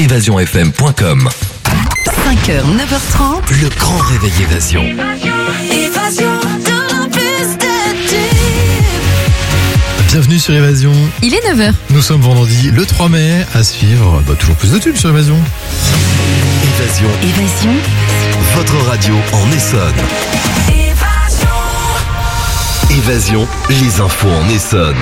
évasionfm.com. 5h, 9h30, Le grand réveil Évasion. Bienvenue sur Évasion. Il est 9h. Nous sommes vendredi le 3 mai. À suivre, toujours plus de tubes sur Évasion. Évasion, Votre radio en Essonne. Évasion, les infos en Essonne.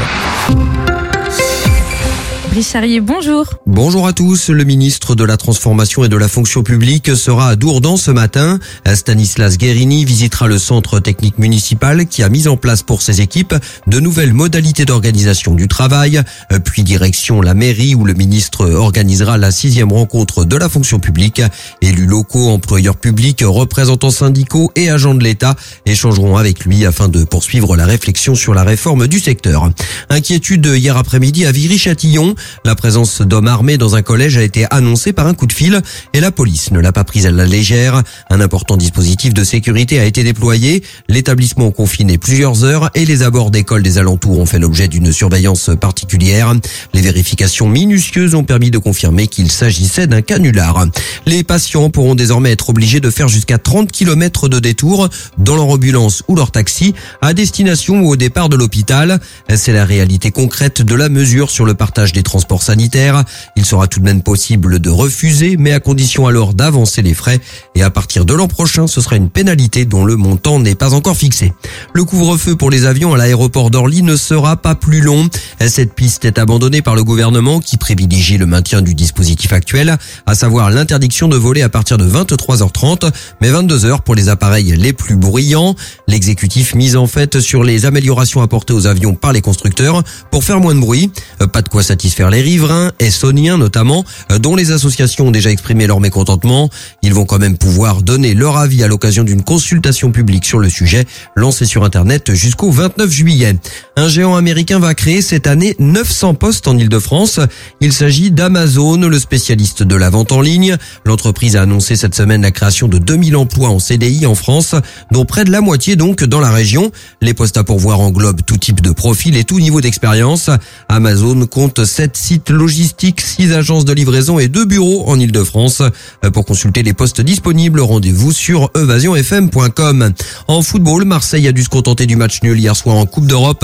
Brice Charrier, bonjour. Bonjour à tous. Le ministre de la Transformation et de la Fonction publique sera à Dourdan ce matin. Stanislas Guérini visitera le centre technique municipal qui a mis en place pour ses équipes de nouvelles modalités d'organisation du travail. Puis direction la mairie où le ministre organisera la 6e rencontre de la fonction publique. Élus locaux, employeurs publics, représentants syndicaux et agents de l'État échangeront avec lui afin de poursuivre la réflexion sur la réforme du secteur. Inquiétude hier après-midi à Viry-Châtillon. La présence d'hommes armés dans un collège a été annoncée par un coup de fil et la police ne l'a pas prise à la légère. Un important dispositif de sécurité a été déployé. L'établissement confiné plusieurs heures et les abords d'écoles des alentours ont fait l'objet d'une surveillance particulière. Les vérifications minutieuses ont permis de confirmer qu'il s'agissait d'un canular. Les patients pourront désormais être obligés de faire jusqu'à 30 km de détour dans leur ambulance ou leur taxi à destination ou au départ de l'hôpital. C'est la réalité concrète de la mesure sur le partage des transports sanitaires. Il sera tout de même possible de refuser, mais à condition alors d'avancer les frais. Et à partir de l'an prochain, ce sera une pénalité dont le montant n'est pas encore fixé. Le couvre-feu pour les avions à l'aéroport d'Orly ne sera pas plus long. Cette piste est abandonnée par le gouvernement qui privilégie le maintien du dispositif actuel, à savoir l'interdiction de voler à partir de 23h30, mais 22h pour les appareils les plus bruyants. L'exécutif mise en fait sur les améliorations apportées aux avions par les constructeurs pour faire moins de bruit. Pas de quoi satisfaire les riverains, essonniens notamment, dont les associations ont déjà exprimé leur mécontentement. Ils vont quand même pouvoir donner leur avis à l'occasion d'une consultation publique sur le sujet, lancée sur Internet jusqu'au 29 juillet. Un géant américain va créer cette année 900 postes en Ile-de-France. Il s'agit d'Amazon, le spécialiste de la vente en ligne. L'entreprise a annoncé cette semaine la création de 2000 emplois en CDI en France, dont près de la moitié donc dans la région. Les postes à pourvoir englobent tout type de profil et tout niveau d'expérience. Amazon compte 7 sites logistiques, 6 agences de livraison et 2 bureaux en Ile-de-France. Pour consulter les postes disponibles, rendez-vous sur évasionfm.com. En football, Marseille a dû se contenter du match nul hier soir en Coupe d'Europe.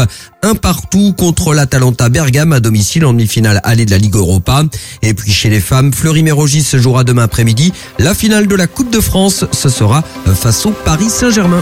1-1 contre l'Atalanta Bergame à domicile en demi-finale allée de la Ligue Europa. Et puis chez les femmes, Fleury-Mérogis se jouera demain après-midi. La finale de la Coupe de France, ce sera face au Paris Saint-Germain.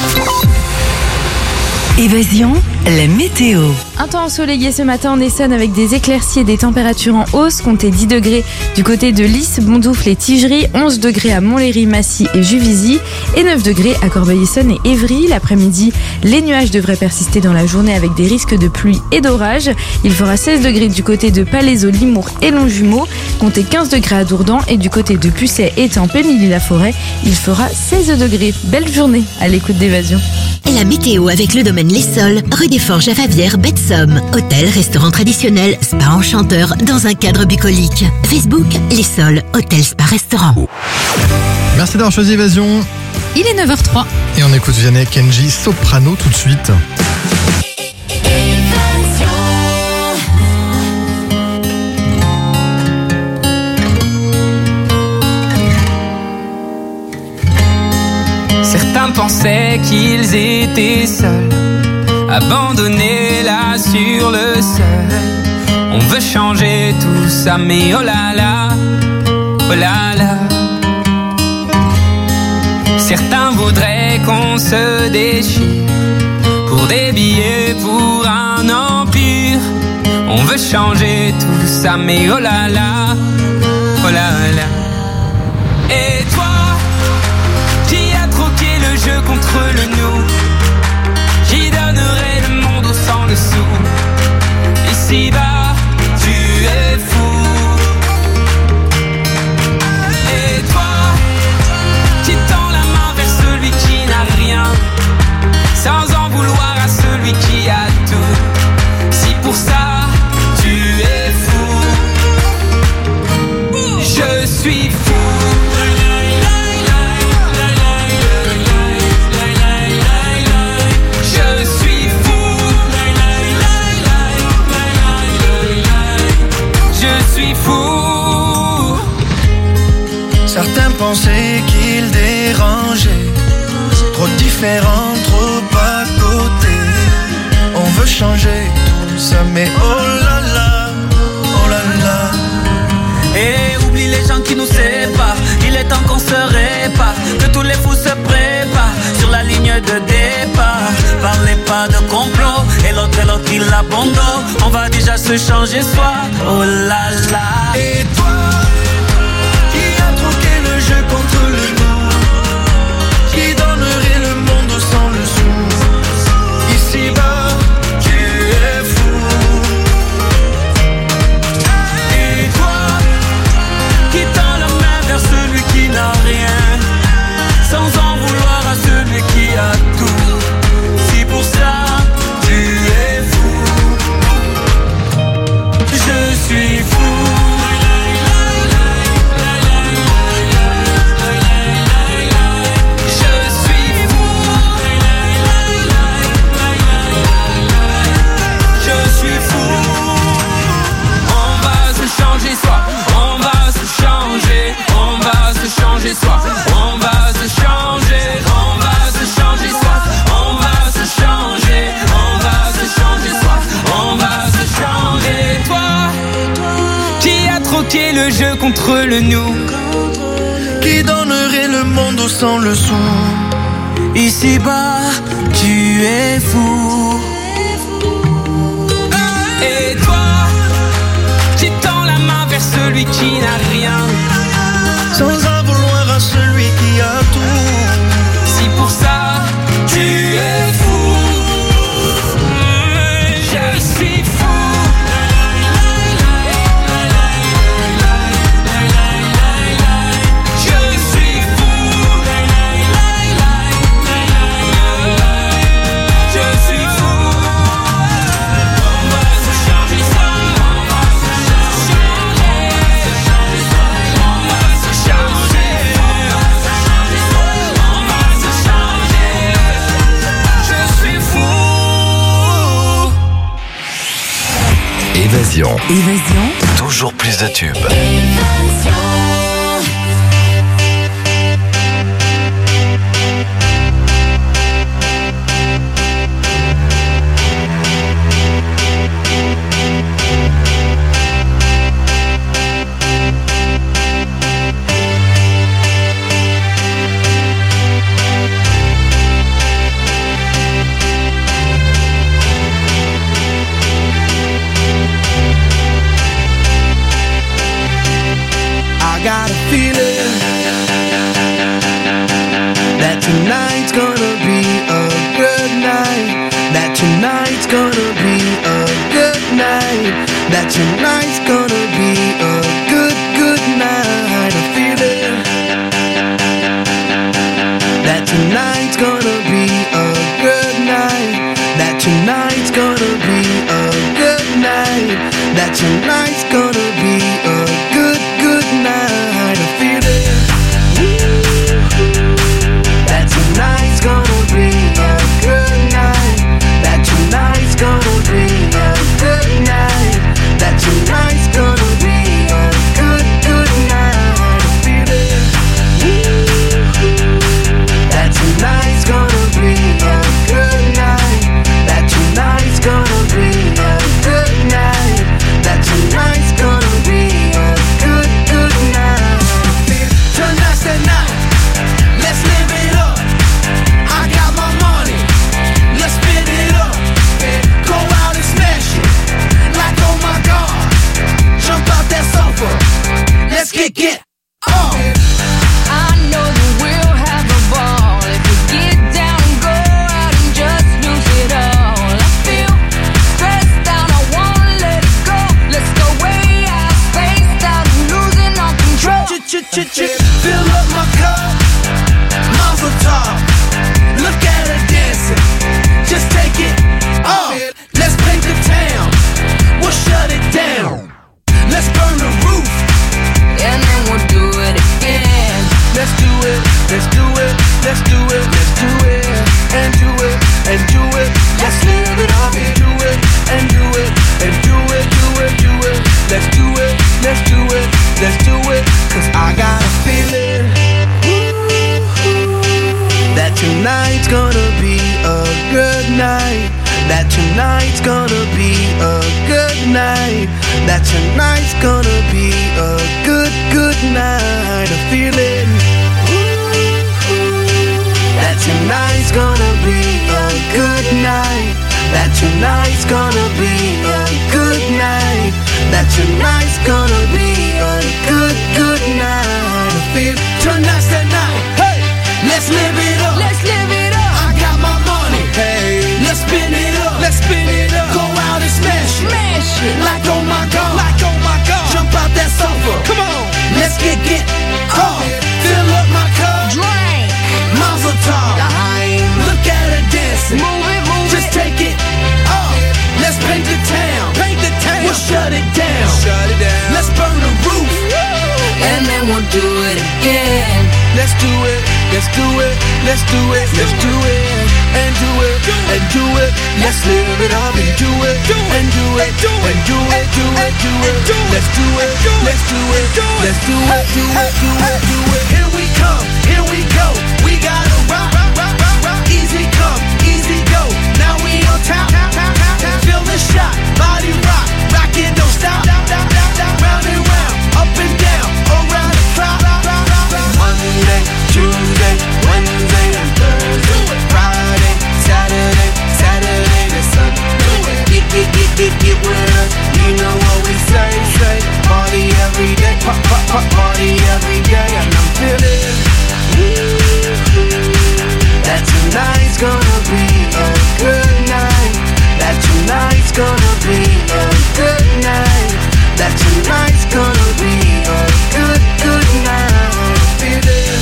Évasion, la météo. Un temps ensoleillé ce matin en Essonne avec des éclaircies et des températures en hausse. Comptez 10 degrés du côté de Lys, Bondoufle et Tigerie, 11 degrés à Montlhéry, Massy et Juvisy et 9 degrés à Corbeil-Essonnes et Évry. L'après-midi, les nuages devraient persister dans la journée avec des risques de pluie et d'orage. Il fera 16 degrés du côté de Palaiseau, Limours et Longjumeau. Comptez 15 degrés à Dourdan et du côté de Pucet, Étampes et Milly-la-Forêt, il fera 16 degrés. Belle journée à l'écoute d'Évasion. La météo avec le domaine Les Sols, rue des Forges à Favière, baie de Somme. Hôtel, restaurant traditionnel, spa enchanteur dans un cadre bucolique. Facebook, Les Sols, hôtel, spa, restaurant. Merci d'avoir choisi Évasion. Il est 9h03. Et on écoute Vianney Kenji Soprano tout de suite. Certains pensaient qu'ils étaient seuls, abandonnés là sur le sol. On veut changer tout ça, mais oh là là, oh là là. Certains voudraient qu'on se déchire pour des billets, pour un empire. On veut changer tout ça, mais oh là là, oh là là. Et toi, qui a troqué le jeu contre le nous, qui donnerait le monde au sang dessous. Ici-bas, tu es fou. Et toi, qui tend la main vers celui qui n'a rien, sans en vouloir à celui qui a tout. Si pour ça, tu es fou, je suis fou. Certains pensaient qu'il dérangeait. Trop différent, trop à côté. On veut changer tout ça, mais oh là là, oh là là. Et oublie les gens qui nous séparent. Il est temps qu'on se répare, que tous les fous se préparent sur la ligne de départ. Parlez pas de complot, et l'autre il abandonne. On va déjà se changer soi, oh là là. Et toi, qui a troqué le jeu contre le nous, qui donnerait le monde sans le sou. Ici-bas, tu es fou. Et toi, qui tend la main vers celui qui n'a rien, sans en vouloir à celui qui a tout. Si pour ça, tu es fou. Je suis fou. Le jeu contre le nous, qui donnerait le monde sans le sou. Ici-bas, tu es fou. Et toi, qui tends la main vers celui qui n'a rien, sans en vouloir à celui qui a tout. Si pour ça, tu es fou. Je suis fou. Évasion. Évasion. Toujours plus de tubes. Got a feeling that tonight's gonna be a good night. That tonight's gonna be a good night. That tonight's gonna be a good night. A feeling that tonight's gonna be a good night. That tonight's gonna be a good night. That tonight's gonna be a good night. A feeling that tonight's gonna be a good night. That tonight's gonna be a good night. That tonight's gonna be a good night. A feeling that tonight's gonna be a good night. That tonight's gonna be a good night. That tonight's gonna be a good night. Tonight's the night, let's live it up. I got my money, let's spin it up. Go out and smash it, like oh my God. Jump out that sofa, let's get on. I know that we'll have a ball if we get down and go out and just lose it all. I feel stressed out, I wanna let it go. Let's go way out, spaced out, losing all control. Fill up my cup, Mazel tov. Look at her dancing, just take it off. Let's paint the town, we'll shut it down. Let's burn the roof, and then we'll do it again. let's do it, let's do it, let's do it, let's do it, and do it, and do it. Let's live it up and do it, and do it, and do it, do it, do it. Let's do it, let's do it, let's do it. Cause I got a feeling tonight's gonna be a good night. That tonight's gonna be a good night. That tonight's gonna be a good, good night. I feel it. That tonight's gonna be a good night. That tonight's gonna be a good night. That tonight's gonna be a good, good night. I feel tonight's the night. Hey, let's live it up. Let's live it up. I got my money. Hey, let's spin it up. Let's spin it up. Go out and smash it. Smash it. Like oh my god. Like oh my god. Jump out that sofa. Come on. Let's get off. Fill up my cup. Drink. Mazel tov. Look at her dancing. Move it, move Just it. take it off. Let's paint the town. Paint the town. We'll shut it down. Shut it down. Let's burn the roof. And then we'll do it again. Let's do it. Let's do it. Let's do it. Let's do it. And do it. And do it. Let's live it up and do it. And do it. And do it. Do it. Do it. Let's do it. Let's do it. Let's do it. Do it. Do it. Do it. Here we come. Here we go. We gotta rock. Easy come. Easy go. Now we on top. Feel the shot. Body rock. Rock it. Don't stop. Round and round. Up and down. Around the clock. Monday, Tuesday, Wednesday, and Thursday. Friday, Saturday to Sunday. Get with us. You know what we say. Party every day. Party every day. And I'm feeling that tonight's gonna be a good night. That tonight's gonna be a good night. That tonight's gonna be a good, good night. Feel it.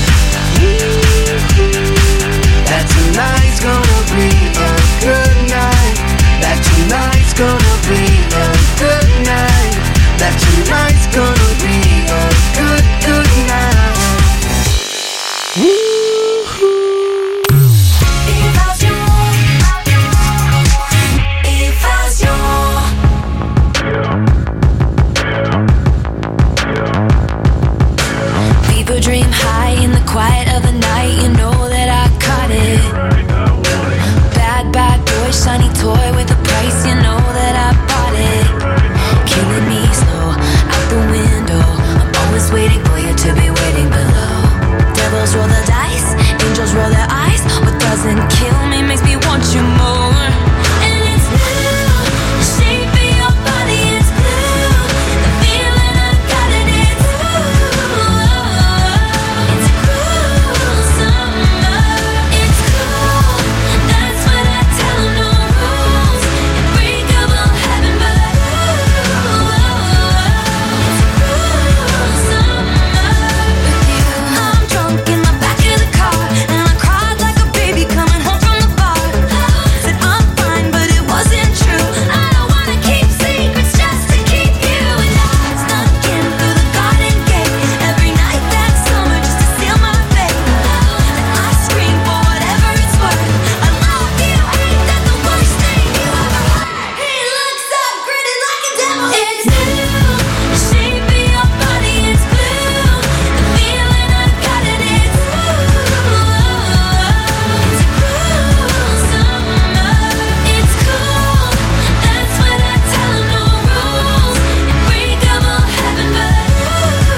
That tonight's gonna be a good night. That tonight's gonna be a good night. That tonight's gonna be a good, good night. People dream high in the quiet of the night. You know that I caught it. Bad, bad boy, shiny toy with a price. You know that I bought it. Killing me slow, out the window. I'm always waiting for you to be waiting below. Devils roll the dice, angels roll their eyes. What doesn't kill me makes me want you more. And it's blue, the shape of your body is blue. The feeling I got it is it's a cruel summer. It's cool, that's what I tell 'em. No rules, unbreakable heaven, but it's a cruel summer with you. I'm drunk in the back of the car, and I cried like a baby coming home from the bar. Said I'm fine, but it wasn't true. I don't wanna keep secrets just to keep you. And I snuck in through the garden gate every night that summer just to seal my fate. And I scream for whatever it's worth. I love you, ain't that the worst thing you ever heard? He looks up, grinning like a devil. It's blue, the shape of your body is blue. The feeling I got it is it's a cruel summer. It's cool, that's what I tell 'em. No rules, unbreakable heaven, but it's a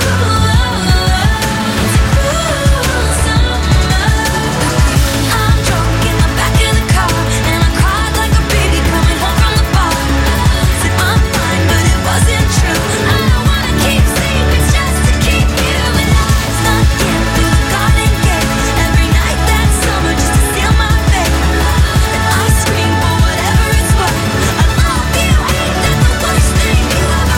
cruel summer. I'm drunk in the back of the car, and I cried like a baby coming home from the bar. Said I'm fine, but it wasn't true. I don't wanna keep secrets just to keep you. And I snuck in through the garden gate every night that summer just to seal my fate. And I scream for whatever it's worth. I love you, ain't that the worst thing you ever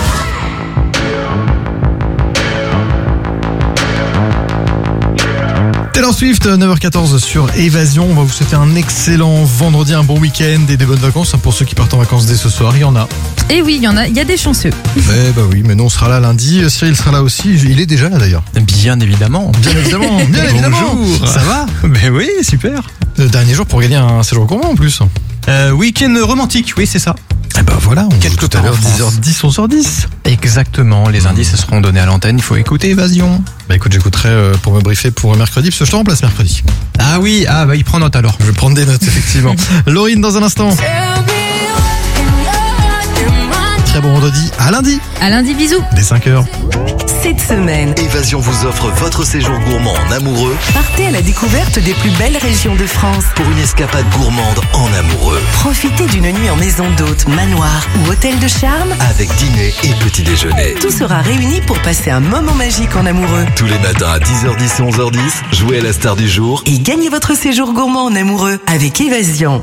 heard? Taylor Swift, 9h14 sur Évasion. On va vous souhaiter un excellent vendredi, un bon week-end et des bonnes vacances. Pour ceux qui partent en vacances dès ce soir, il y en a. Et oui, il y a des chanceux. Bah oui, mais nous on sera là lundi. Cyril sera là aussi. Il est déjà là d'ailleurs. Bien évidemment. Bien évidemment. Bien évidemment. Bonjour. Ça va? Ben oui, super. Le dernier jour pour gagner un séjour gourmand en plus. Week-end romantique, oui c'est ça. Et ben voilà, on Quelque joue tout à part en l'heure, France. 10h10, 11h10. Exactement, les indices seront donnés à l'antenne, il faut écouter Évasion. Bah écoute, j'écouterai pour me briefer pour mercredi, parce que je te remplace mercredi. Ah oui, il prend note alors. Je vais prendre des notes, effectivement. Laurine, dans un instant. Très bon vendredi, à lundi, À lundi, bisous. dès 5h. Cette semaine, Évasion vous offre votre séjour gourmand en amoureux partez à la découverte des plus belles régions de France. pour une escapade gourmande en amoureux. Profitez d'une nuit en maison d'hôte, manoir ou hôtel de charme. Avec dîner et petit déjeuner. Tout sera réuni pour passer un moment magique en amoureux. Tous les matins à 10h10 et 11h10, jouez à la star du jour. Et gagnez votre séjour gourmand en amoureux avec Évasion.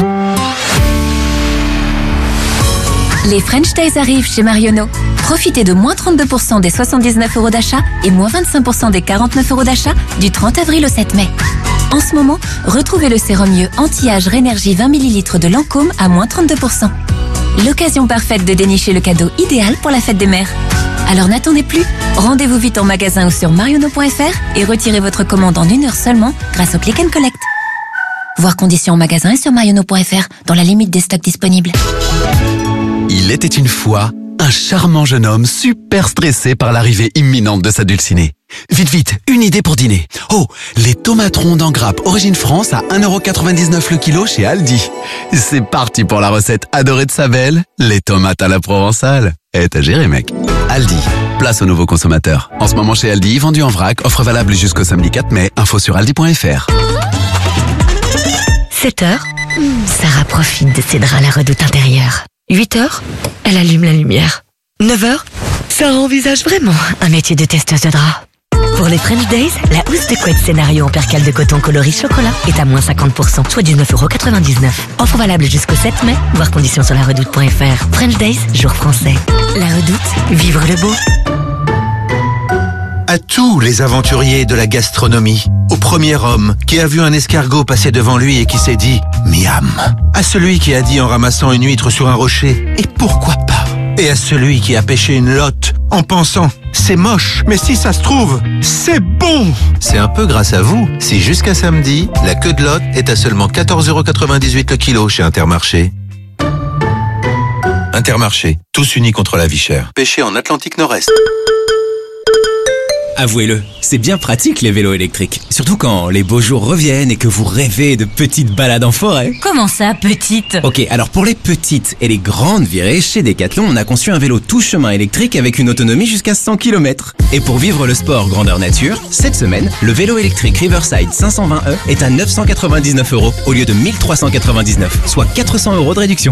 Les French Days arrivent chez Marionneau. Profitez de moins 32% des 79 € d'achat et moins 25% des 49 € d'achat du 30 avril au 7 mai. En ce moment, retrouvez le sérum mieux anti-âge Rénergie 20 ml de Lancôme à moins 32%. L'occasion parfaite de dénicher le cadeau idéal pour la fête des mères. Alors n'attendez plus, rendez-vous vite en magasin ou sur marionneau.fr et retirez votre commande en 1 heure seulement grâce au Click and Collect. Voir conditions en magasin et sur marionneau.fr dans la limite des stocks disponibles. Il était une fois un charmant jeune homme super stressé par l'arrivée imminente de sa dulcinée. Vite, vite, une idée pour dîner. Oh, les tomates rondes en grappe Origine France à 1,99 € le kilo chez Aldi. C'est parti pour la recette adorée de sa belle, les tomates à la provençale. T'as géré, mec. Aldi, place aux nouveaux consommateurs. En ce moment chez Aldi, vendu en vrac, offre valable jusqu'au samedi 4 mai. Info sur aldi.fr. 7h, Sarah profite de ses draps à la redoute intérieure. 8h, elle allume la lumière. 9h, Sarah envisage vraiment un métier de testeuse de draps. Pour les French Days, la housse de couette scénario en percale de coton coloris chocolat est à moins 50%, soit 19,99 €. Offre valable jusqu'au 7 mai, voir conditions sur laredoute.fr. French Days, jour français. La Redoute, vivre le beau. À tous les aventuriers de la gastronomie, au premier homme qui a vu un escargot passer devant lui et qui s'est dit « Miam », à celui qui a dit en ramassant une huître sur un rocher « Et pourquoi pas ?» et à celui qui a pêché une lotte en pensant « C'est moche, mais si ça se trouve, c'est bon !» C'est un peu grâce à vous si jusqu'à samedi, la queue de lotte est à seulement 14,98 € le kilo chez Intermarché. Intermarché, tous unis contre la vie chère. Pêché en Atlantique Nord-Est. Avouez-le, c'est bien pratique les vélos électriques. Surtout quand les beaux jours reviennent et que vous rêvez de petites balades en forêt. Comment ça, petite? Ok, alors pour les petites et les grandes virées, chez Decathlon, on a conçu un vélo tout chemin électrique avec une autonomie jusqu'à 100 km. Et pour vivre le sport grandeur nature, cette semaine, le vélo électrique Riverside 520e est à 999 € au lieu de 1399, soit 400 € de réduction.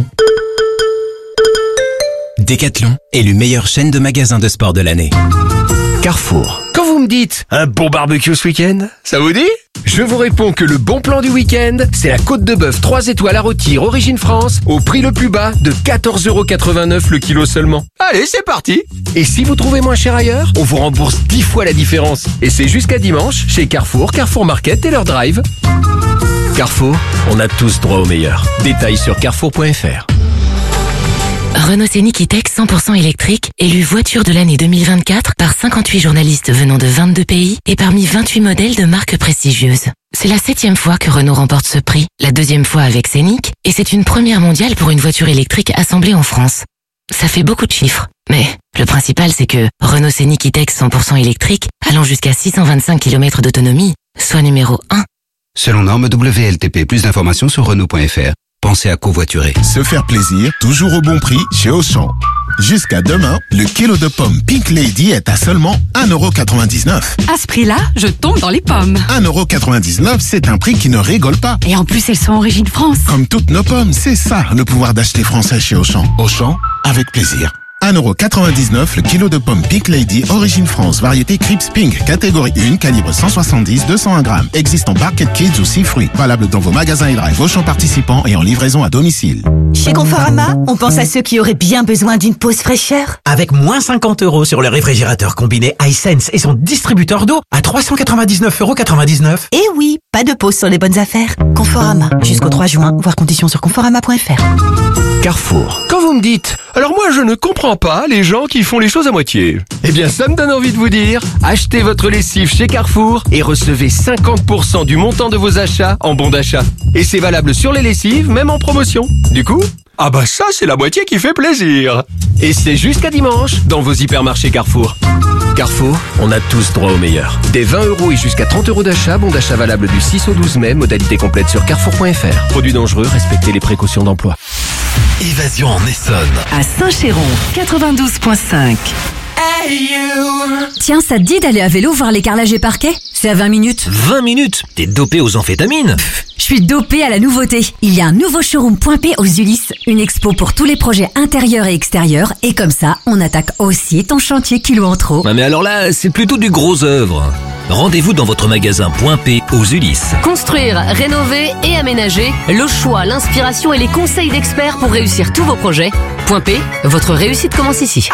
Decathlon, élu meilleure chaîne de magasins de sport de l'année. Carrefour. Quand vous me dites un bon barbecue ce week-end, ça vous dit? Je vous réponds que le bon plan du week-end, c'est la côte de bœuf 3 étoiles à rôtir Origine France au prix le plus bas de 14,89 € le kilo seulement. Allez, c'est parti! Et si vous trouvez moins cher ailleurs, on vous rembourse 10 fois la différence. Et c'est jusqu'à dimanche chez Carrefour, Carrefour Market et leur drive. Carrefour, on a tous droit au meilleur. Détails sur carrefour.fr. Renault Scénic E-Tech 100% électrique, élu voiture de l'année 2024 par 58 journalistes venant de 22 pays et parmi 28 modèles de marques prestigieuses. C'est la 7e fois que Renault remporte ce prix, la 2e fois avec Scénic, et c'est une première mondiale pour une voiture électrique assemblée en France. Ça fait beaucoup de chiffres, mais le principal c'est que Renault Scénic E-Tech 100% électrique, allant jusqu'à 625 km d'autonomie, soit numéro 1. Selon norme WLTP, plus d'informations sur Renault.fr. Pensez à covoiturer. Se faire plaisir, toujours au bon prix chez Auchan. Jusqu'à demain, le kilo de pommes Pink Lady est à seulement 1,99 €. À ce prix-là, je tombe dans les pommes. 1,99 €, c'est un prix qui ne rigole pas. Et en plus, elles sont Origine France. Comme toutes nos pommes, c'est ça le pouvoir d'acheter français chez Auchan. Auchan, avec plaisir. 1,99 € le kilo de pommes Pink Lady Origine France, variété Crips Pink, catégorie 1, calibre 170-201 grammes. Existe en Barquette Kids ou 6 fruits. Valable dans vos magasins et drive Auchan participants et en livraison à domicile. Chez Conforama, on pense à ceux qui auraient bien besoin d'une pause fraîcheur. Avec moins 50 € sur le réfrigérateur combiné iSense et son distributeur d'eau à 399,99 €. Et oui, pas de pause sur les bonnes affaires. Conforama, jusqu'au 3 juin, voir conditions sur conforama.fr. Carrefour. Quand vous me dites « Alors moi je ne comprends pas les gens qui font les choses à moitié », eh bien ça me donne envie de vous dire « Achetez votre lessive chez Carrefour et recevez 50% du montant de vos achats en bon d'achat. » Et c'est valable sur les lessives, même en promotion. Du coup, Ah bah ça, c'est la moitié qui fait plaisir. Et c'est jusqu'à dimanche dans vos hypermarchés Carrefour. Carrefour, on a tous droit au meilleur. Des 20 € et jusqu'à 30 € d'achat, bon d'achat valable du 6 au 12 mai, modalité complète sur carrefour.fr. Produits dangereux, respectez les précautions d'emploi. Évasion en Essonne. À Saint-Chéron, 92.5. Tiens, ça te dit d'aller à vélo voir les carrelages et parquets? C'est à 20 minutes. 20 minutes? T'es dopé aux amphétamines? Je suis dopée à la nouveauté. Il y a un nouveau showroom Point P aux Ulysses. Une expo pour tous les projets intérieurs et extérieurs. Et comme ça, on attaque aussi ton chantier kilo en trop. Ah mais alors là, c'est plutôt du gros œuvre. Rendez-vous dans votre magasin Point P aux Ulysses. Construire, rénover et aménager, le choix, l'inspiration et les conseils d'experts pour réussir tous vos projets. Point P, votre réussite commence ici.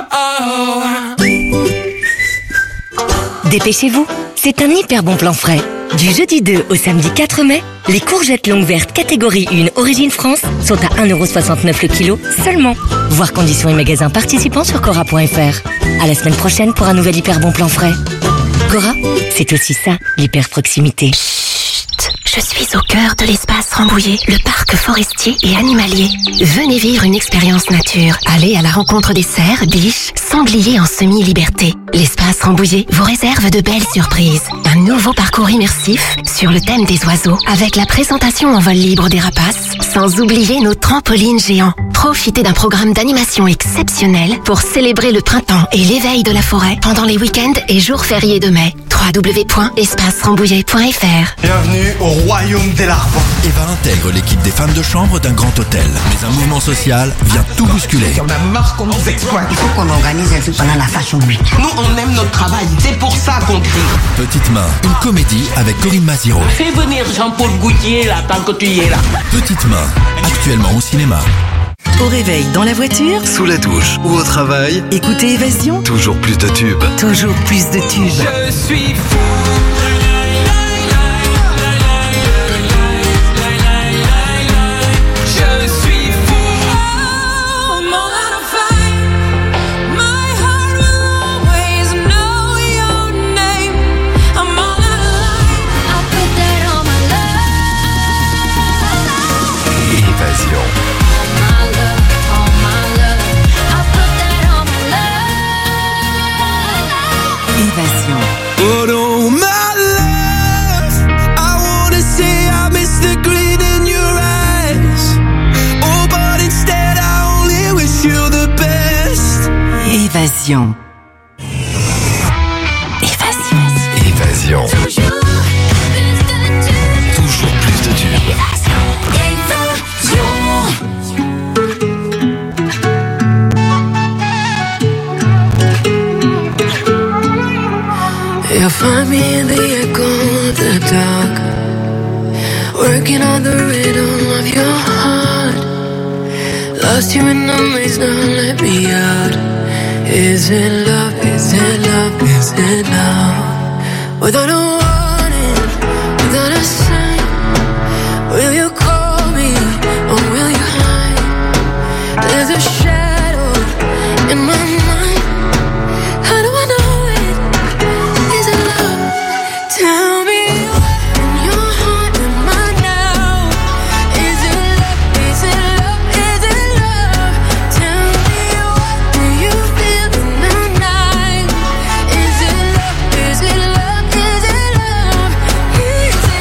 Dépêchez-vous, c'est un hyper bon plan frais. Du jeudi 2 au samedi 4 mai, les courgettes longues vertes catégorie 1 Origine France sont à 1,69€ le kilo seulement. Voir conditions et magasins participants sur Cora.fr. À la semaine prochaine pour un nouvel hyper bon plan frais. Cora, c'est aussi ça, l'hyper proximité. Je suis au cœur de l'espace Rambouillet, le parc forestier et animalier. Venez vivre une expérience nature. Allez à la rencontre des cerfs, biches, sangliers en semi-liberté. L'espace Rambouillet vous réserve de belles surprises. Un nouveau parcours immersif sur le thème des oiseaux, avec la présentation en vol libre des rapaces, sans oublier nos trampolines géants. Profitez d'un programme d'animation exceptionnel pour célébrer le printemps et l'éveil de la forêt pendant les week-ends et jours fériés de mai. www.espacerambouillet.fr. Bienvenue au royaume des larves. Eva intègre l'équipe des femmes de chambre d'un grand hôtel. Mais un mouvement social vient tout bousculer. On a marre qu'on nous exploite. Il faut qu'on organise un truc pendant la Fashion Week. Nous, on aime notre travail. C'est pour ça qu'on crie. Petite main, une comédie avec Corinne Maziro. Fais venir Jean-Paul Gaultier là, tant que tu y es là. Petite main, actuellement au cinéma. Au réveil, dans la voiture, Sous la douche ou au travail, écoutez Évasion. toujours plus de tubes. Toujours plus de tubes. Je suis fou. Je suis fou. I'm all out of fight. My heart will always know your name. I'm all out of light. I put that on my love. Évasion. My love, all my love. I put that on my love. Évasion. But oh my love, I wanna say I miss the gleam in your eyes. Oh, but instead I only wish you the best. Évasion. Évasion. Toujours plus de tubes. You'll find me in the echo of the dark, working on the rhythm of your heart. Lost you in the maze, now let me out. Is it love? Is it love? Is it love? Without a warning, without a sign, will you call me or will you hide? There's a shadow in my mind. How do I know it? Is it love? Tell me what in your heart am I now? Is it love? Is it love? Is it love? Tell me what do you feel in the night? Is it love? Is it love? Is it love? Is it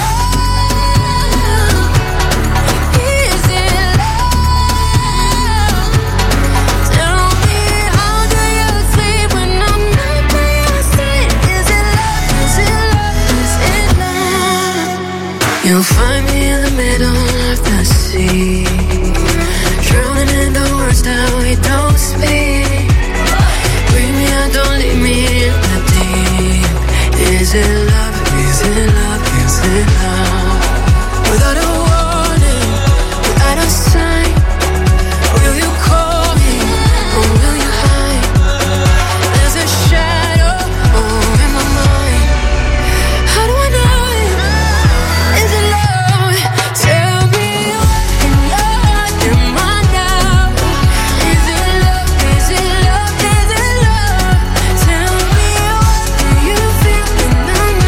love? Is it love? Tell me how do you sleep when I'm not by your side? Is it love? Is it love? Is it love? You'll find me in the middle of the sea, drowning in the words that we don't speak. Bring me out, don't leave me in the deep. Is it love? Is it love? Is it love? Without a warning, without a sign, will you call me or will you hide? There's a shadow in my mind. How do I know it? Is it love? Tell me what in your heart am I now? Is it love? Is it love? Is it love? Tell me what do you feel in the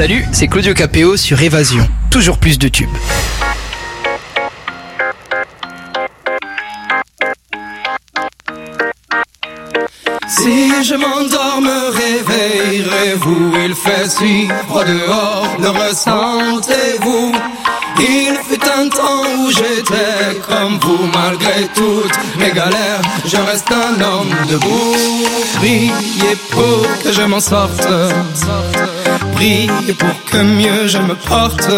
Salut, c'est Claudio Capéo sur Évasion. Toujours plus de tubes. Si je m'endors, me réveillerez-vous? Il fait si froid dehors, le ressentez-vous? Il fut un temps où j'étais comme vous, malgré toutes mes galères, je reste un homme debout. Priez pour que je m'en sorte, priez pour que mieux je me porte.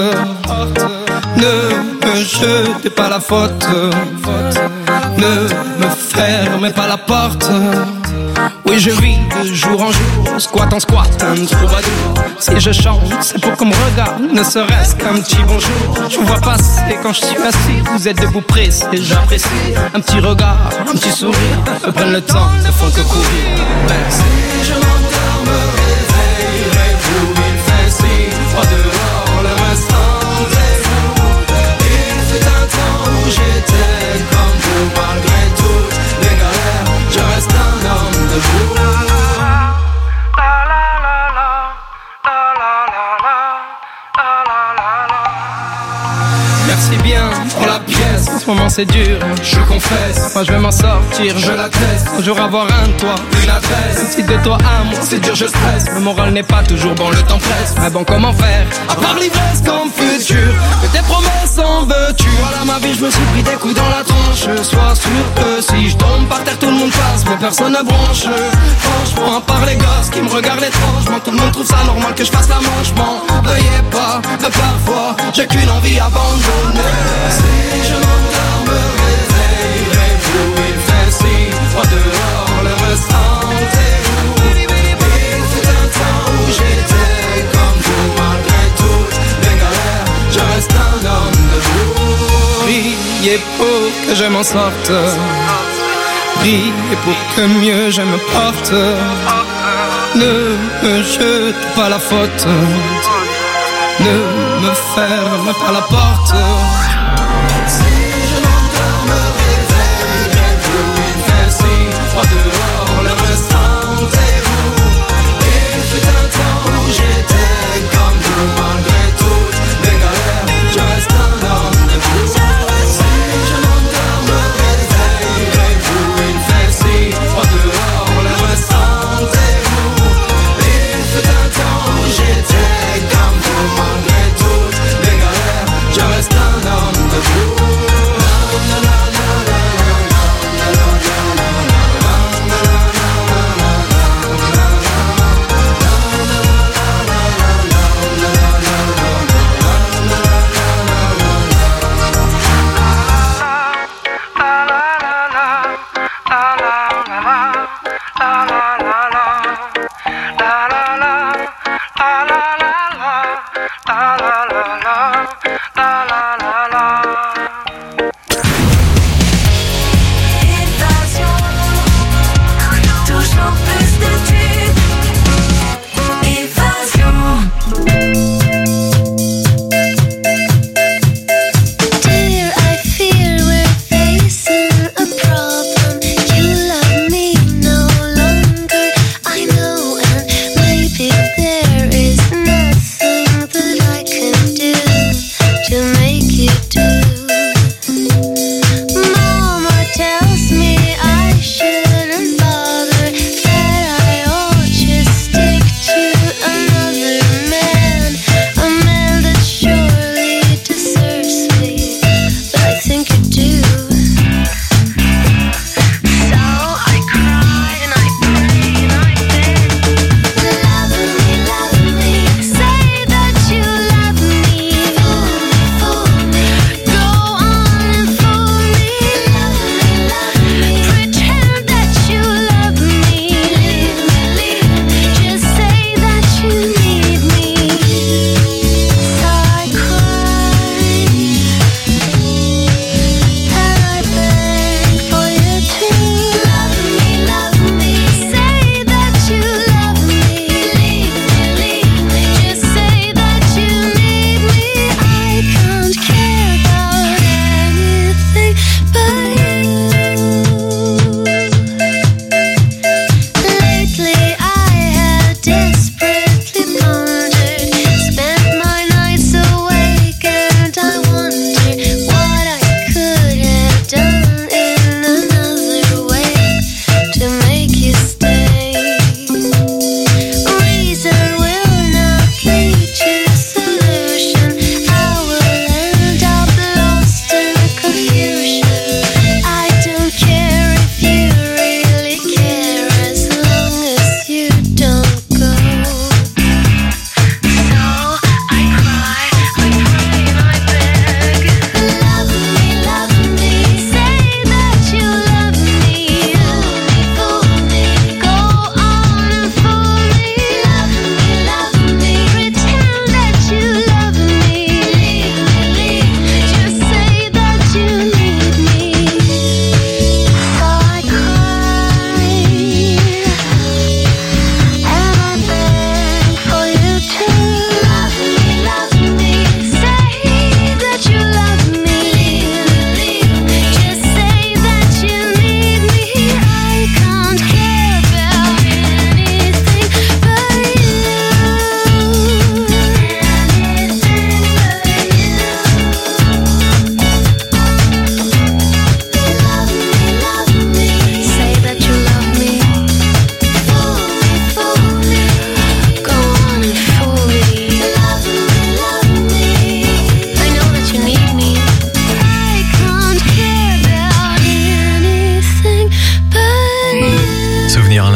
Ne me jetez pas la faute, ne me fermez pas la porte. Oui, je vis de jour en jour, squat en squat, un troubadour. Si je chante, c'est pour qu'on me regarde, ne serait-ce qu'un petit bonjour. Je vous vois passer quand je suis assis, vous êtes debout pressé, j'apprécie. Un petit regard, un petit sourire, me prennent le temps, ne font que courir. Merci. Si je m'endors, me réveillerez-vous? Il fait si froid dehors, le ressentez-vous? Il fut un temps où j'étais comme vous, malgré toutes les galères, je reste un homme debout. Merci bien pour la pièce, en ce moment c'est dur, je confesse. Moi je vais m'en sortir, je l'atteste. Toujours avoir un toit, une adresse. Si de toi à moi c'est dur, je stresse. Le moral n'est pas toujours bon, le temps presse. Mais bon, comment faire, à part l'ivresse comme futur? Que tes promesses en veux-tu? Voilà ma vie, je me suis pris des coups dans la tronche. Sois sûr que si je tombe par terre, tout le monde passe, mais personne ne bronche. Franchement, à part les gosses qui me regardent étrangement, tout le monde trouve ça normal que je fasse la manche. M'en veuillez pas, mais parfois j'ai qu'une envie abandonnée. Si je m'endors, me réveillerez-vous? Il fait si froid dehors, le ressentez-vous? Il fut un temps où j'étais comme vous, malgré toutes les galères, je reste un homme debout. Priez pour que je m'en sorte, priez pour que mieux je me porte. Ne me jete pas la faute, ne me ferme pas la porte. Si je m'endors, me réveillerez-vous? Il fait si froid dehors, le ressentez-vous? Il fut un temps où j'étais comme vous, malgré toutes les galères, je reste un homme debout. Si je m'endors, me réveillerez-vous? Il fait si froid dehors, le ressentez-vous? Il fut un temps où j'étais comme vous, malgré toutes les galères, je reste un homme.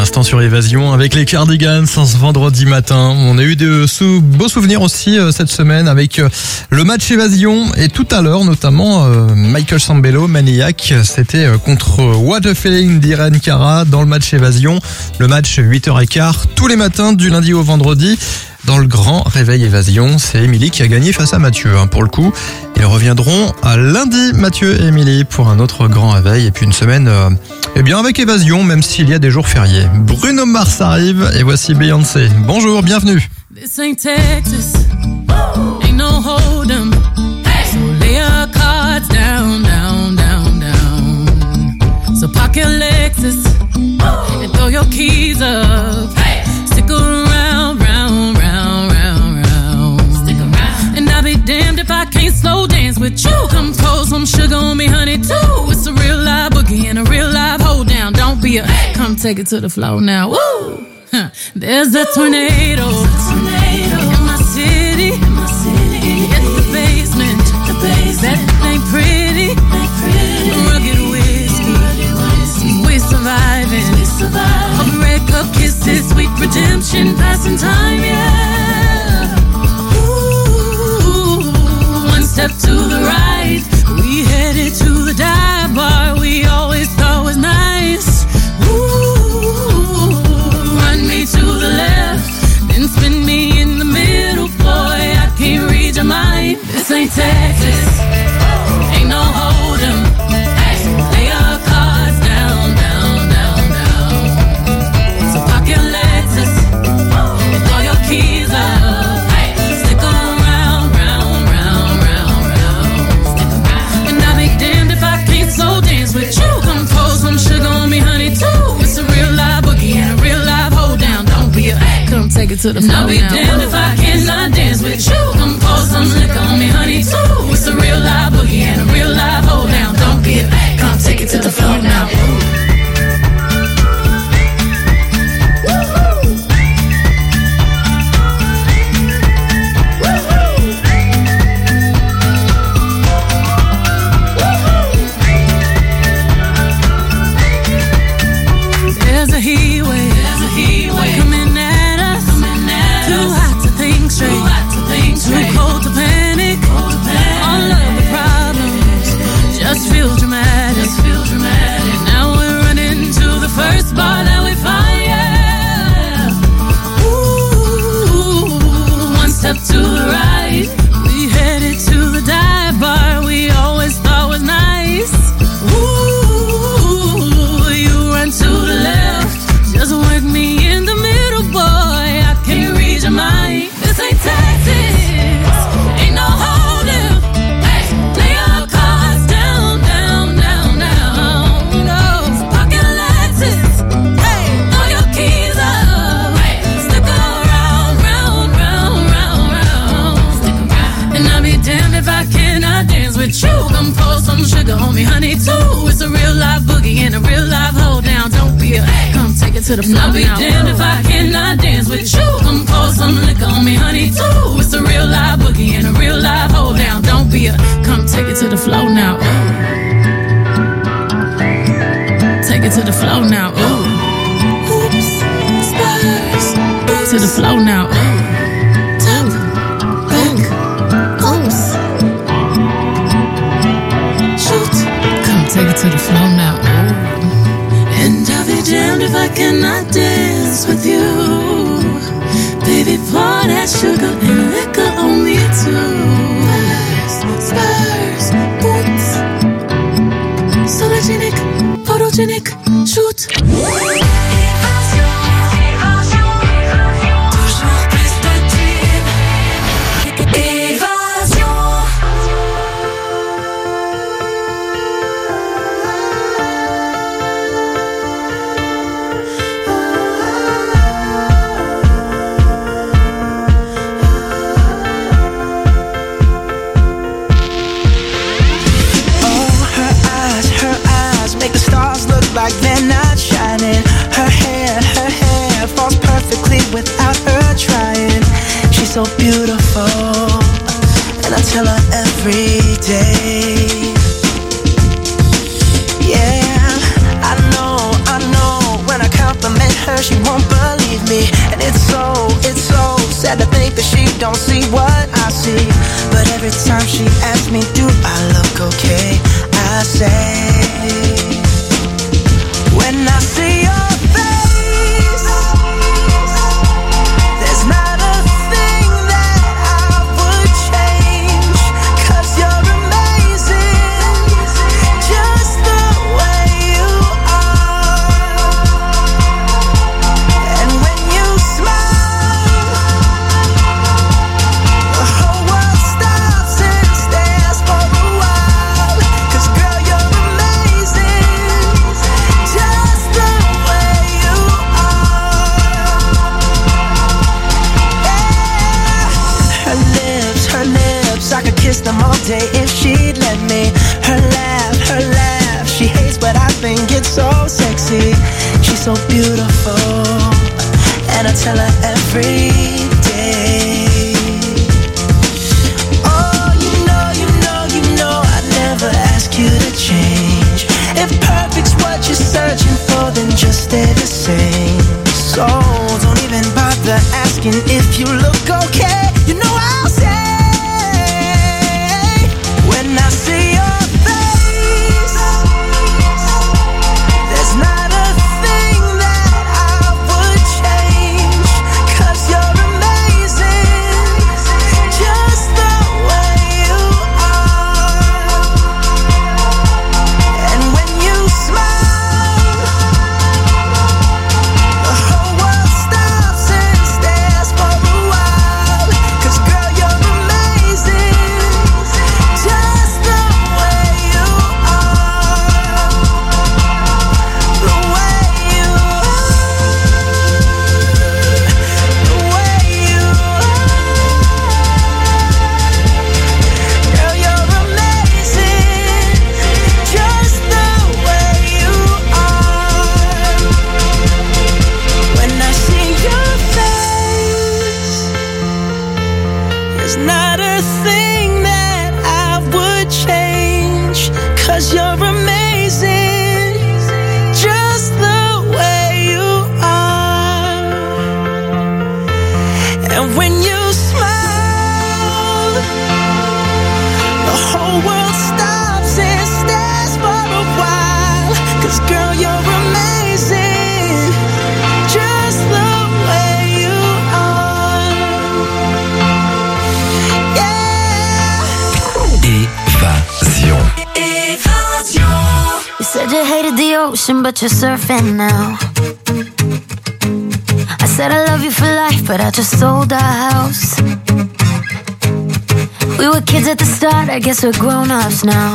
l'instant sur Évasion avec les Cardigans ce vendredi matin. On a eu de beaux souvenirs aussi cette semaine avec le match Évasion et tout à l'heure notamment Michael Sambello, Maniac, c'était contre What a Feeling d'Irene Cara dans le match Évasion. Le match 8h15 tous les matins du lundi au vendredi. Dans le grand réveil Évasion, c'est Émilie qui a gagné face à Mathieu. Pour le coup, ils reviendront à lundi, Mathieu et Émilie, pour un autre grand réveil. Et puis une semaine avec Évasion, même s'il y a des jours fériés. Bruno Mars arrive et voici Beyoncé. Bonjour, bienvenue. This ain't Texas, ain't no hold'em. So lay your cards down, down, down, down. So park your Lexus and throw your keys up. Stick around, round, round, round, round. Stick around. And I'll be damned if I can't slow dance with you. Come pour some sugar on me, honey, too. It's a real live boogie and a real live hold down. Don't be a come take it to the floor now. Woo! Huh. There's a tornado in my city. Get the basement. That ain't pretty. Rugged whiskey. We surviving. Of red cup kisses, sweet redemption, passing time, yeah. Ooh, one step to the right, we headed to the dive bar we always thought was nice. Ooh, run me to the left, then spin me in the middle, boy, I can't read your mind. This ain't Texas, ain't no hold'em. Lay your cards down, down, down, down. So park your Lexus and throw your keys up. Stick around, round, round, round, round. Stick around. And I'll be damned if I can't slow dance with you. Come pour some sugar on me, honey, too. It's a real live boogie and a real live hold down. Don't be a come take it to the floor. I'll be damned if I cannot dance with you. Come pour some liquor on me, honey, too. It's a real live boogie and a real live hold down. Don't be a come take it to the floor now. There's a heat wave coming at us. Too hot to think straight, too cold to panic. All of the problems just feel dramatic. Now we're running to the first bar that we find, yeah. Ooh, one step to the right, we headed to the dive bar we always thought was nice. Ooh, you run to the left, just work me in the middle, boy, I can't read your mind. This ain't Texas, ain't no hold'em. Lay your cards down, down, down, down. No, so park your Lexus, throw your keys up. Stick around, round, round, round, round. Stick around. And I'll be damned if I cannot dance with you. Come pour some sugar on me, honey, too. It's a real live boogie and a real live hold down. Don't be a come take it to the floor. I'll be damned if I cannot dance with you. Come pour some liquor on me, honey, too. It's a real live boogie and a real live hold down. Don't be a come take it to the floor now. Take it to the floor now. Ooh. Oops, spurs. To the floor now. Top, back, oops. Shoot, come take it to the floor now. And I'll be damned if I cannot dance with you. Baby, pour that sugar and liquor on me too. Spurs, boots. Sologenic, photogenic, shoot. Toujours plus de tubes. Évasion. Her eyes make the stars look like they're not shining. Her hair falls perfectly without her trying. She's so beautiful, and I tell her every day. Yeah, I know when I compliment her, don't see what I see. But every time she asks me, do I look okay? I say, when I see your face, there's not a thing that I would change. 'Cause you're amazing, just the way you are. And when you smile, the whole world stops and stares for a while. 'Cause girl, you're amazing, just the way you are. Yeah. Her lips, I could kiss them all day if she'd let me. Her laugh, she hates but I think it's so sexy. She's so beautiful, and I tell her every day. Oh, you know, I'd never ask you to change. If perfect's what you're searching for, then just stay the same. So don't even bother asking if you look okay. You know I'll say, when I see your face, there's not a thing that I would change. 'Cause you're amazing, just the way you are. And when you smile, the whole world stops and stares for a while. 'Cause girl, you're amazing, just the way you are. The way you are. The way you are. Girl, you're amazing, just the way you are. When I see your face, there's not a thing that I would change. 'Cause you're amazing, just the way you are. And when you smile, the whole world stops and stares for a while. 'Cause girl, you're amazing, just the way you are. Évasion. You said you hated the ocean, but you're surfing now. I said I love you for life, but I just sold our house. We were kids at the start, I guess we're grown-ups now.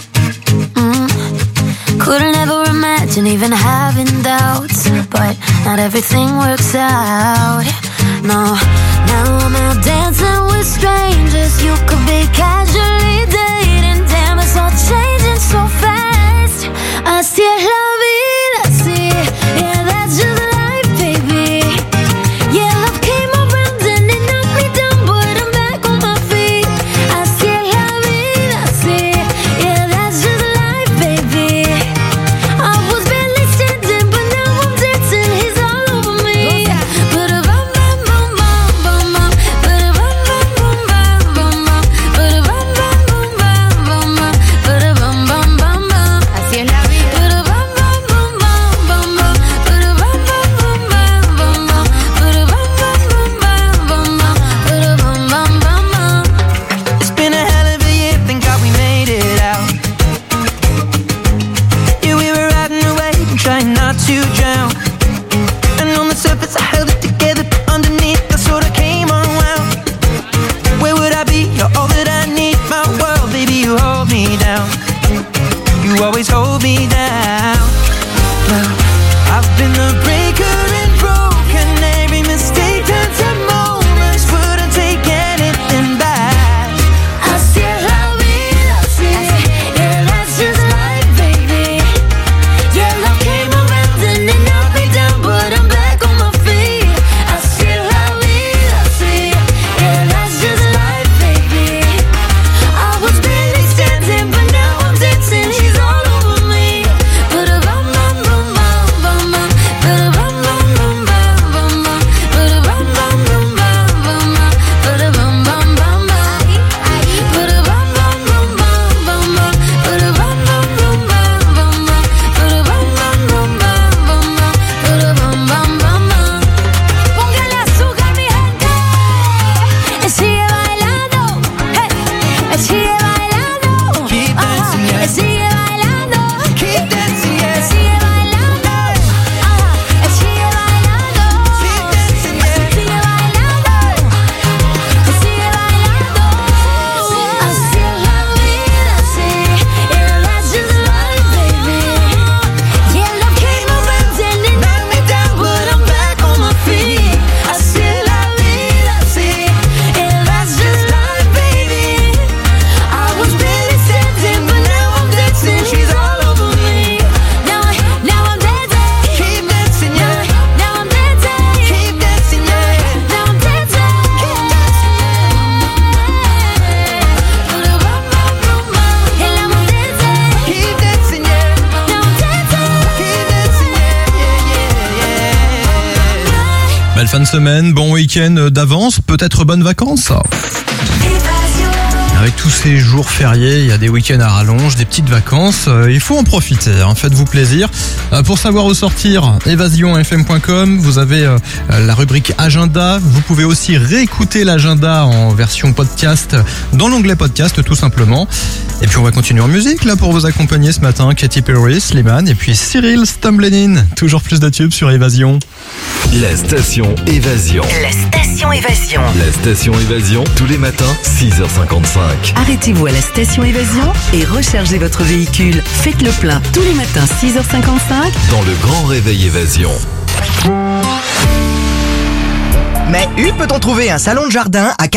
Couldn't ever imagine even having doubts, but not everything works out. No, now I'm out dancing with strangers. You could be casually dating. Damn, it's all changing so fast. Así es la vida, sí. Yeah, that's just life, baby. Yeah, love came around and it knocked me down, but I'm back on my feet. Así es la vida, sí. Yeah, that's just life, baby. I was barely standing, but now I'm dancing. He's all over me. Ba-da-bum, bum, bum, bum, bum, bum. Ba-da-bum, bum, bum, bum, bum, bum. Ba-da-bum, bum, bum, bum, bum, bum. Ba-da-bum, bum, bum, bum. Así es la vida. Ba-da-bum, bum, bum, bum, bum, bum. Ba-da-bum, bum, bum, bum, bum, bum. Ba-da-bum, bum, bum, bum, bum, bum. Ba-da-bum, bum, bum, bum. It's been a hell of a year, thank God we made it out. Yeah, we were riding away and trying not to drown. And on the surface I held it together, but underneath I sort of came unwound. Where would I be? You're all that I need. My world, baby, you hold me down. You always hold me down. Well, I've been the breaker and broken. Every mistake turns to moments. Wouldn't take anything back. Así es la vida, sí. Yeah, that's just life, baby. Yeah, love came around and it knocked me Belle fin de semaine, bon week-end d'avance, peut-être bonnes vacances. Avec tous ces jours fériés, il y a des week-ends à rallonge, des petites vacances, il faut en profiter, faites-vous plaisir. Pour savoir où sortir, évasionfm.com, vous avez la rubrique agenda, vous pouvez aussi réécouter l'agenda en version podcast dans l'onglet podcast tout simplement. Et puis on va continuer en musique là pour vous accompagner ce matin, Katy Perry, Slimane et puis Cyril Stamblinin. Toujours plus de tubes sur Évasion. La station Évasion. La station Évasion. La station Évasion, tous les matins, 6h55. Arrêtez-vous à la station Évasion et rechargez votre véhicule. Faites le plein tous les matins 6h55 dans le grand réveil Évasion. Mais où peut-on trouver un salon de jardin à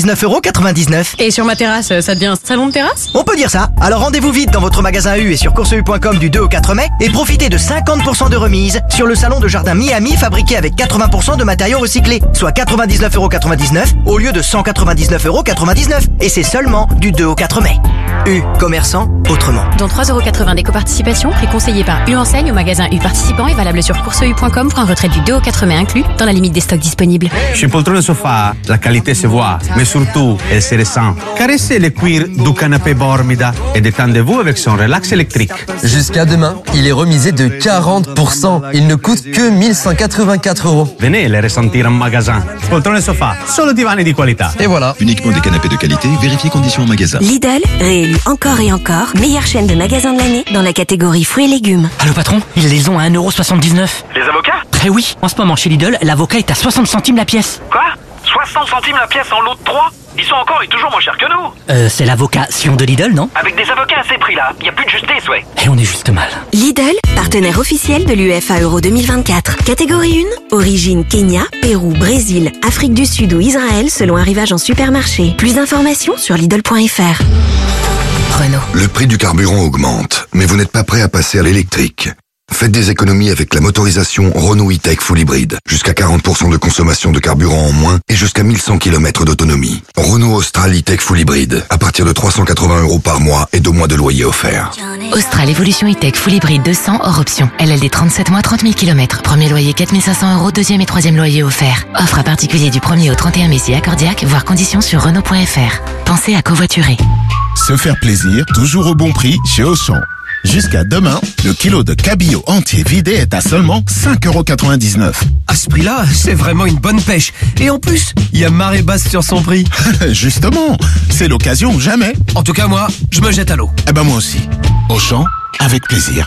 99,99 €? Et sur ma terrasse, ça devient un salon de terrasse? On peut dire ça. Alors rendez-vous vite dans votre magasin U et sur courseu.com du 2 au 4 mai et profitez de 50% de remise sur le salon de jardin Miami fabriqué avec 80% de matériaux recyclés, soit 99,99 € au lieu de 199,99 €. Et c'est seulement du 2 au 4 mai. U, commerçant autrement. Dont 3,80 € d'éco-participation, prix conseillé par U Enseigne au magasin U participant et valable sur courseu.com pour un retrait du 2 au 4 mai inclus dans la limite des stocks disponibles. Chez Poltrone Sofa, la qualité se voit, mais surtout, elle se ressent. Caressez le cuir du canapé Bormida et détendez-vous avec son relax électrique. Jusqu'à demain, il est remisé de 40%. Il ne coûte que 1184 €. Venez les ressentir en magasin. Poltrone Sofa, solo divani di qualità. Et voilà. Uniquement des canapés de qualité, vérifiez conditions en magasin. Lidl, réélu encore et encore, meilleure chaîne de magasins de l'année dans la catégorie fruits et légumes. Allô patron, ils les ont à 1,79 €. Les avocats? Eh oui, en ce moment chez Lidl, l'avocat est à 60 centimes la pièce. Quoi? 60 centimes la pièce en lot de 3? Ils sont encore et toujours moins chers que nous. C'est l'avocat Sion de Lidl, non? Avec des avocats à ces prix-là, il n'y a plus de justice, ouais. Et on est juste mal. Lidl, partenaire officiel de l'UEFA Euro 2024. Catégorie 1, origine Kenya, Pérou, Brésil, Afrique du Sud ou Israël selon arrivage en supermarché. Plus d'informations sur Lidl.fr. Renault. Le prix du carburant augmente, mais vous n'êtes pas prêt à passer à l'électrique. Faites des économies avec la motorisation Renault E-Tech Full Hybrid. Jusqu'à 40% de consommation de carburant en moins et jusqu'à 1100 km d'autonomie. Renault Austral E-Tech Full Hybrid. À partir de 380 € par mois et 2 mois de loyer offert. Austral Evolution E-Tech Full Hybrid 200 hors option. LLD 37 mois, 30 000 km. Premier loyer 4 500 €, deuxième et troisième loyer offert. Offre à particulier du 1er au 31 mai si accordiaque, voire conditions sur Renault.fr. Pensez à covoiturer. Se faire plaisir, toujours au bon prix chez Auchan. Jusqu'à demain, le kilo de cabillaud entier vidé est à seulement 5,99 €. À ce prix-là, c'est vraiment une bonne pêche. Et en plus, il y a marée basse sur son prix. Justement, c'est l'occasion ou jamais. En tout cas, moi, je me jette à l'eau. Eh ben moi aussi. Auchan, avec plaisir.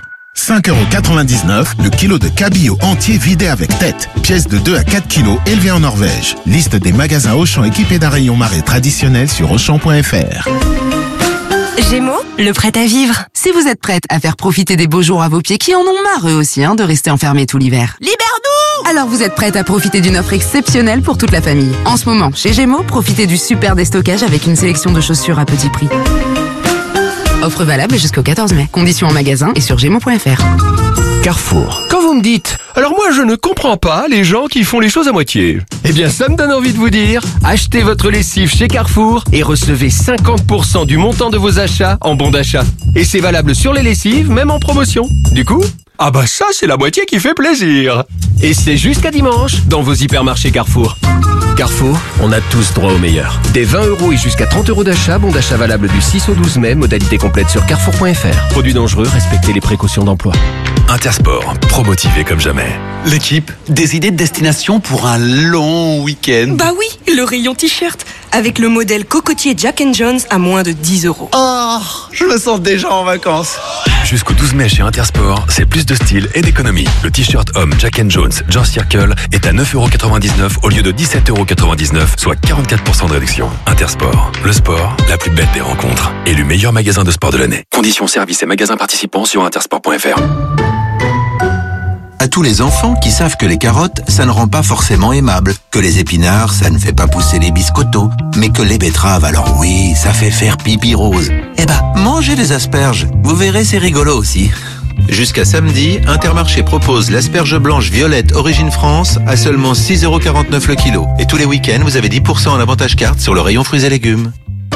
5,99 € le kilo de cabillaud entier vidé avec tête. Pièce de 2 à 4 kilos élevée en Norvège. Liste des magasins Auchan équipés d'un rayon marée traditionnel sur Auchan.fr. Gémeaux, le prêt à vivre. Si vous êtes prête à faire profiter des beaux jours à vos pieds qui en ont marre eux aussi de rester enfermés tout l'hiver. Libère-nous! Alors vous êtes prête à profiter d'une offre exceptionnelle pour toute la famille. En ce moment, chez Gémeaux, profitez du super déstockage avec une sélection de chaussures à petit prix. Offre valable jusqu'au 14 mai. Conditions en magasin et sur Gémeaux.fr. Carrefour. Quand vous me dites « Alors moi je ne comprends pas les gens qui font les choses à moitié », eh bien ça me donne envie de vous dire « Achetez votre lessive chez Carrefour et recevez 50% du montant de vos achats en bon d'achat. Et c'est valable sur les lessives, même en promotion. Du coup, ah bah ça c'est la moitié qui fait plaisir. Et c'est jusqu'à dimanche dans vos hypermarchés Carrefour. Carrefour, on a tous droit au meilleur. Des 20 € et jusqu'à 30 € d'achat, bon d'achat valable du 6 au 12 mai, modalité complète sur carrefour.fr. Produits dangereux, respectez les précautions d'emploi. Intersport, promotivé comme jamais. L'équipe, des idées de destination pour un long week-end. Bah oui, le rayon t-shirt, avec le modèle cocotier Jack & Jones à moins de 10 €. Oh, je me sens déjà en vacances. Jusqu'au 12 mai chez Intersport, c'est plus de style et d'économie. Le t-shirt homme Jack & Jones George Circle est à 9,99 € au lieu de 17,99 €, soit 44% de réduction. Intersport, le sport, la plus belle des rencontres. Élu meilleur magasin de sport de l'année. Conditions services et magasins participants sur intersport.fr. À tous les enfants qui savent que les carottes, ça ne rend pas forcément aimable, que les épinards, ça ne fait pas pousser les biscottos, mais que les betteraves, alors oui, ça fait faire pipi rose. Eh ben, mangez les asperges, vous verrez, c'est rigolo aussi. Jusqu'à samedi, Intermarché propose l'asperge blanche violette Origine France à seulement 6,49 € le kilo. Et tous les week-ends, vous avez 10% en avantage carte sur le rayon fruits et légumes.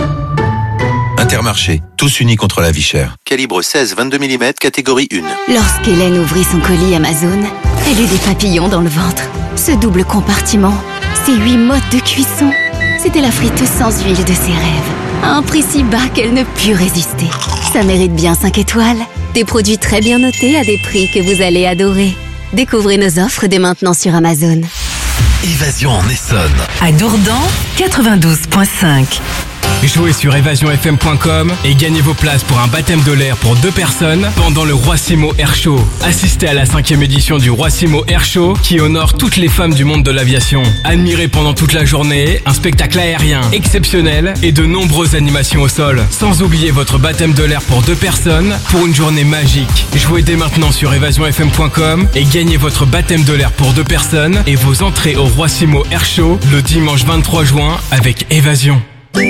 Intermarché, tous unis contre la vie chère. Calibre 16-22 mm, catégorie 1. Lorsqu'Hélène ouvrit son colis Amazon, elle eut des papillons dans le ventre. Ce double compartiment, ces 8 modes de cuisson, c'était la friteuse sans huile de ses rêves. À un prix si bas qu'elle ne put résister. Ça mérite bien 5 étoiles. Des produits très bien notés à des prix que vous allez adorer. Découvrez nos offres dès maintenant sur Amazon. Évasion en Essonne. À Dourdan, 92.5. Jouez sur évasionfm.com et gagnez vos places pour un baptême de l'air pour 2 personnes pendant le Roi Simo Air Show. Assistez à la 5e édition du Roi Simo Air Show qui honore toutes les femmes du monde de l'aviation. Admirez pendant toute la journée un spectacle aérien exceptionnel et de nombreuses animations au sol. Sans oublier votre baptême de l'air pour 2 personnes pour une journée magique. Jouez dès maintenant sur évasionfm.com et gagnez votre baptême de l'air pour 2 personnes et vos entrées au Roi Simo Air Show le dimanche 23 juin avec Évasion.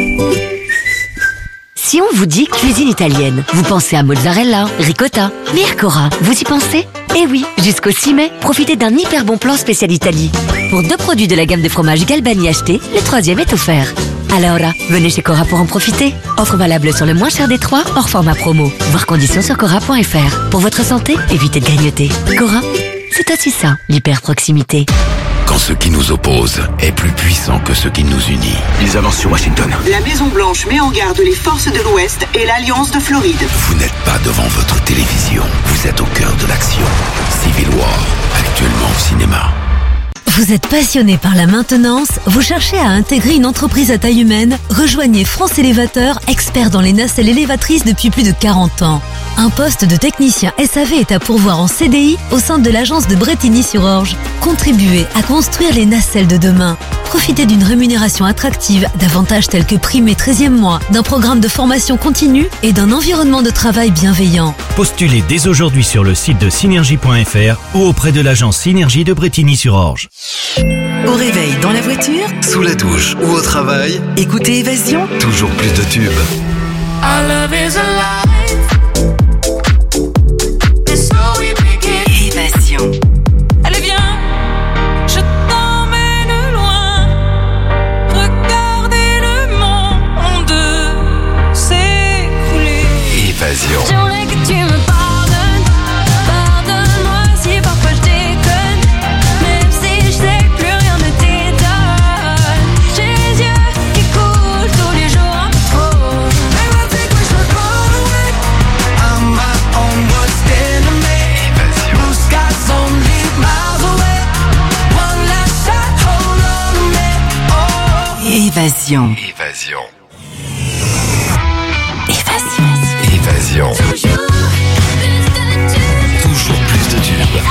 Si on vous dit cuisine italienne, vous pensez à mozzarella, ricotta, mais Arcora, vous y pensez? Eh oui, jusqu'au 6 mai, profitez d'un hyper bon plan spécial Italie. Pour 2 produits de la gamme de fromage Galbani achetés, le 3e est offert. Alors là, venez chez Cora pour en profiter. Offre valable sur le moins cher des 3, hors format promo. Voir conditions sur cora.fr. Pour votre santé, évitez de grignoter. Cora, c'est aussi ça, l'hyper proximité. Quand ce qui nous oppose est plus puissant que ce qui nous unit. Ils avancent sur Washington. La Maison-Blanche met en garde les forces de l'Ouest et l'Alliance de Floride. Vous n'êtes pas devant votre télévision. Vous êtes au cœur de l'action. Civil War, actuellement au cinéma. Vous êtes passionné par la maintenance, vous cherchez à intégrer une entreprise à taille humaine? Rejoignez France Élévateur, expert dans les nacelles élévatrices depuis plus de 40 ans. Un poste de technicien SAV est à pourvoir en CDI au sein de l'agence de Brétigny-sur-Orge. Contribuez à construire les nacelles de demain. Profitez d'une rémunération attractive, d'avantages tels que prime et 13e mois, d'un programme de formation continue et d'un environnement de travail bienveillant. Postulez dès aujourd'hui sur le site de synergie.fr ou auprès de l'agence Synergie de Brétigny-sur-Orge. Au réveil, dans la voiture, sous la douche ou au travail, écoutez Évasion. Toujours plus de tubes. Our love is alive. And so we begin. Évasion. Allez viens, je t'emmène loin. Regardez le monde s'écrouler. Évasion. J'aimerais que tu me pardonnes. Pardonne-moi si parfois je déconne. Même si je sais que plus rien ne t'étonne. J'ai les yeux qui coulent tous les jours un peu trop. Maybe I think we should run away. I'm my own worst enemy. Blue skies only miles away. One last shot, hold on to me. Oh. Évasion. Évasion. Évasion. Évasion. Toujours plus de tubes.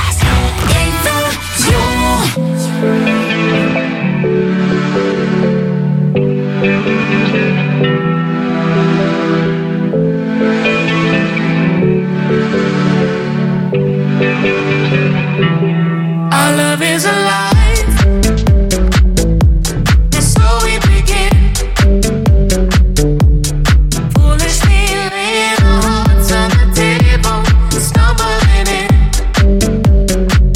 Our love is alive. And so we begin. Foolishly laying our hearts on the table, stumbling in.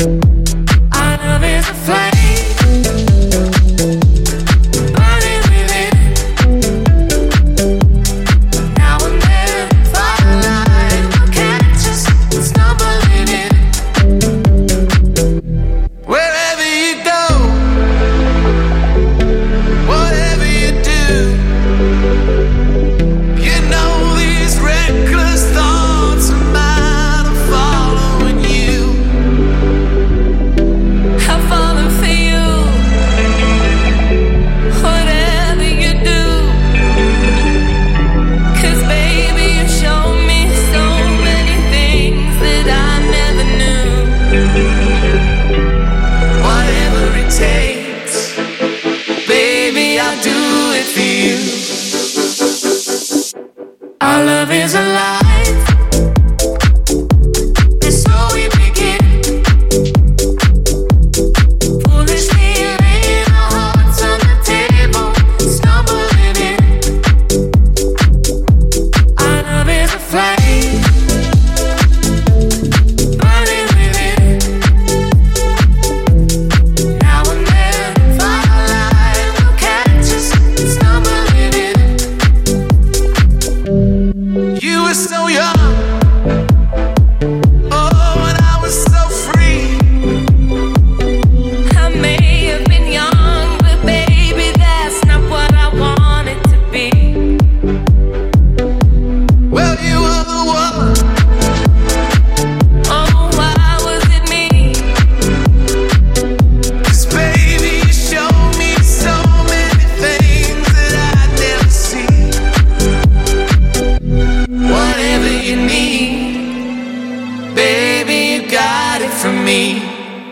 me.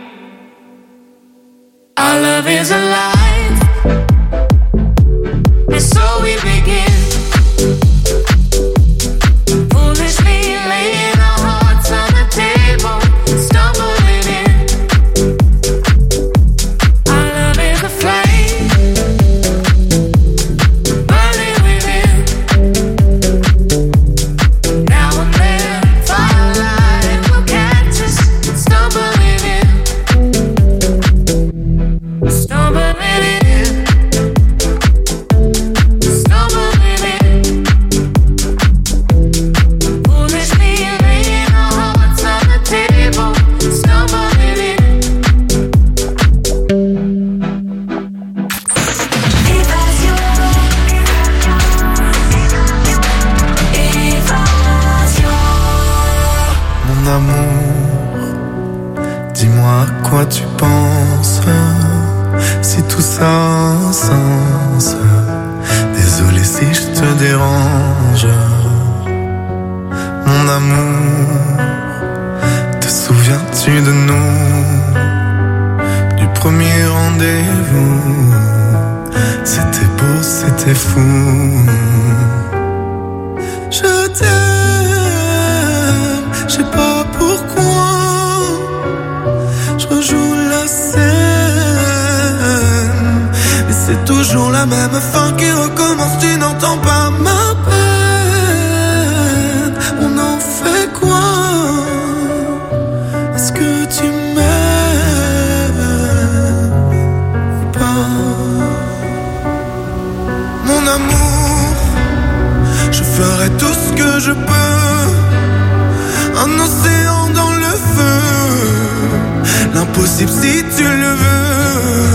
Our love is alive. And so we begin. Foolishly laying our hearts on the table, stumbling in. Our love is a flame, burning within. Now and then, firelight will catch us, stumbling in. Stumbling in. Stumbling in. Foolishly laying our hearts on the table, stumbling in. Mon amour, dis-moi à quoi tu penses, si tout ça a un sens. Désolé si je te dérange. Mon amour, te souviens-tu de nous, du premier rendez-vous? C'était beau, c'était fou. Je t'aime, je sais pas pourquoi. Je rejoue la scène, mais c'est toujours la même fin qui recommence. Tu n'entends pas ma peine. On en fait quoi? Est-ce que tu m'aimes ou pas? Mon amour, je ferai tout ce que je peux. Un océan dans le feu, l'impossible si tu le veux.